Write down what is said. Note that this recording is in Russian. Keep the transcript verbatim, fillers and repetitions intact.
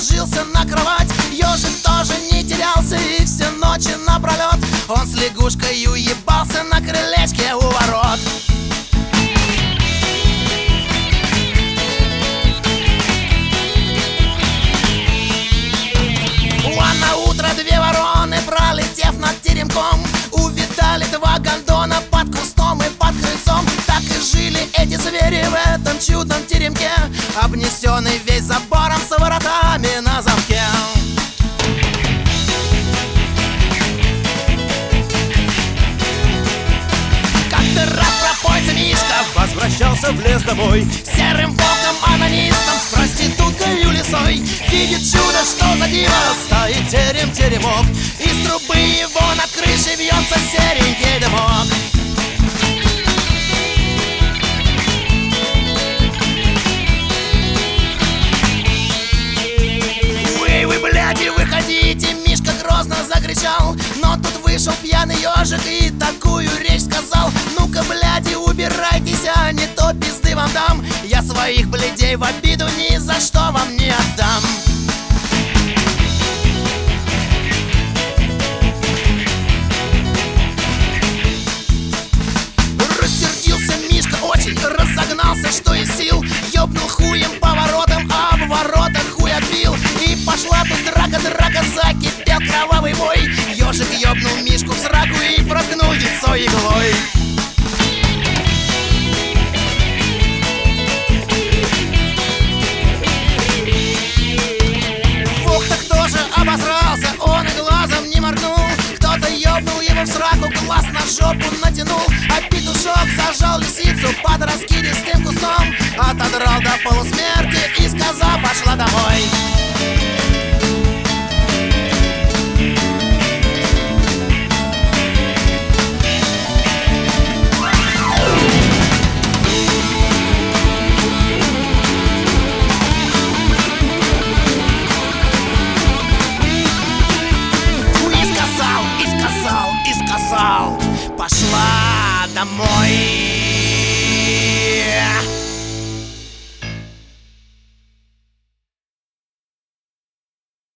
ложился на кровать. Ежик тоже не терялся и все ночи напролет он с лягушкой уебался на крылечке у ворот. А на утро две вороны, пролетев над теремком, увидали два гондона под кустом и под крыльцом. Так и жили эти звери в этом чудном теремке, обнесенный весь забором с воротами на замке. Как-то раз пропойца Мишка возвращался в лес домой, серым волком-анонистом с проституткой лисой. Видит чудо, что за диво стоит терем-теремок, из трубы его над крышей вьется серенький дымок. Эй, вы, бляди, выходите! Мишка грозно закричал, но тут вышел пьяный ежик и такую речь сказал: ну-ка, бляди, убирайтесь, а не то пизды вам дам. Я своих блядей в обиду ни за что вам не отдам. Рассердился Мишка очень, разогнался что из сил, ёбнул хуем по воротам, а в воротах хуй отбил. И пошла тут драка, драка, закипел кровавый бой. Ежик ёбнул Мишку в сраку и проткнул яйцо иглой. Волк-то кто же обосрался, он и глазом не моргнул. Кто-то ёбнул его в сраку, глаз на жопу натянул, а петушок зажал лисицу под раскидистым кустом, отодрал до полусмерти и сказал: пошла домой.